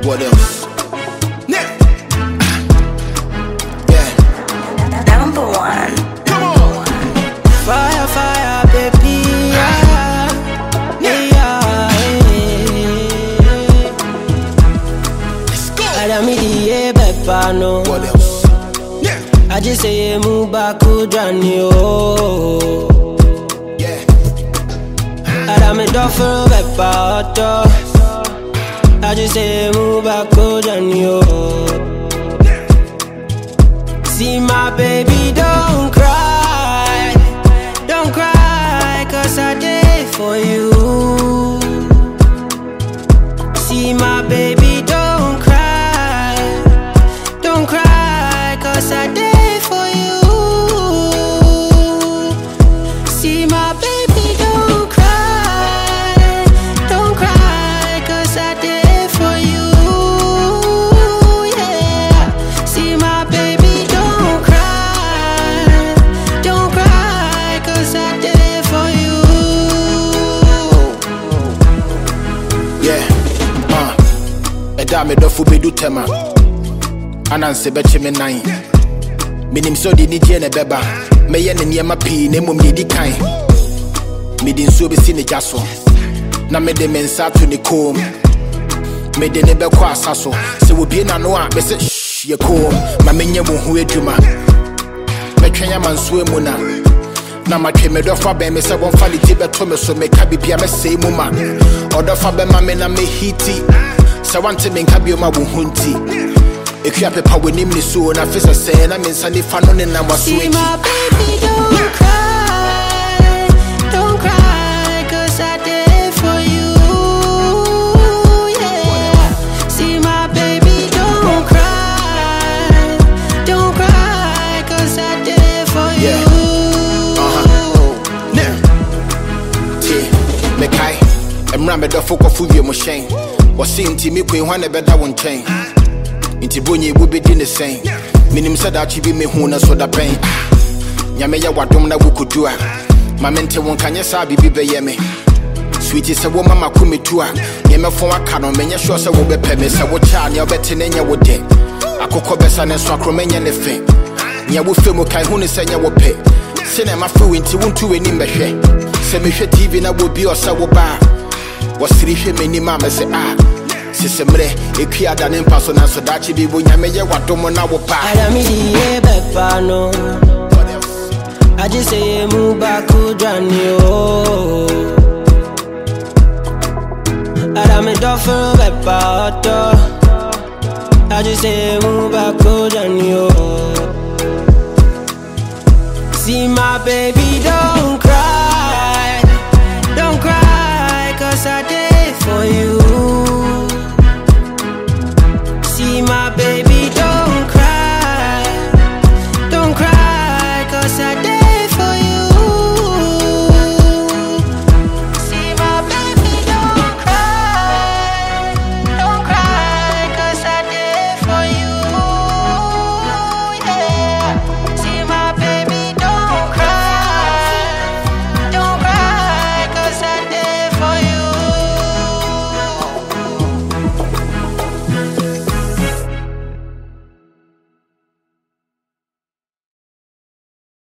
What else? Yeah. Number one. Come on. Fire, fire, baby. Yeah. Let's go. I don't need the pepper, no. What else? Yeah. I just say move back to Johnny, oh. Yeah. I don't need the pepper, I just say move back to Johnny, oh. See my baby, don't cry, cause I did for you. See my baby, don't cry, cause I did for you. See my baby, don't cry, cause I did for you. Yeah. See my baby, don't cry, cause I did for you. Yeah. Eda me do fu bedu tema. Ananse beche me nine. Minim so di ni je ne beba. Me ye ne niema pii ne mum di kan. Me di nso be si ne jaso. Na me de mensa to ne kom. Me de ne be kwa asaso. Se wo bie na no a me se shh ye kom. Ma menye mo hu adwuma. Me twenya manso emu na. Na ma twe me do fa be me se won fa di be to me so me ka bibia me sei mu ma. Odo fa be ma me na me hiti. Se wante me nka bi o ma wo hunti. Ekia pepa wenim ni so na fisa say na me nsa ni fa no ne na waso eki. See my baby, don't cry, cause I did for you. Yeah. See my baby, don't cry, cause I did for you. Me kai emra me do foko fu wie mo hyen. Wo se nti me kwen hwan e beda won chen. Inti bonye wo be di ne sen. Minim sada chi bi me hu na so da pen. Nyame ya wadom na wo kodua. Ma mente won kanye sa bibi be ye me. Sweetie se wo mama ku metu a. Ye me fon aka no menye sure se wo be pe me se wo cha ne obete ne nya wo de. Akokọ besa ne so akromenye ne fe. Nya wo fe mo kai hu ne se nya wo pe. Se na ma fe winti wontu weni mbehwe. Se me hwe TV na wo bi o se wo ba. Wo siri hwe meni ma me se ah. Sisemre, ekia dane mpaso na so dachi bi bo nyame ye wadomo na wo pa. I don't need the pepper, no. I just say move back to Johnny, oh. I don't need the pepper, I just say move back to Johnny, oh. See my baby, don't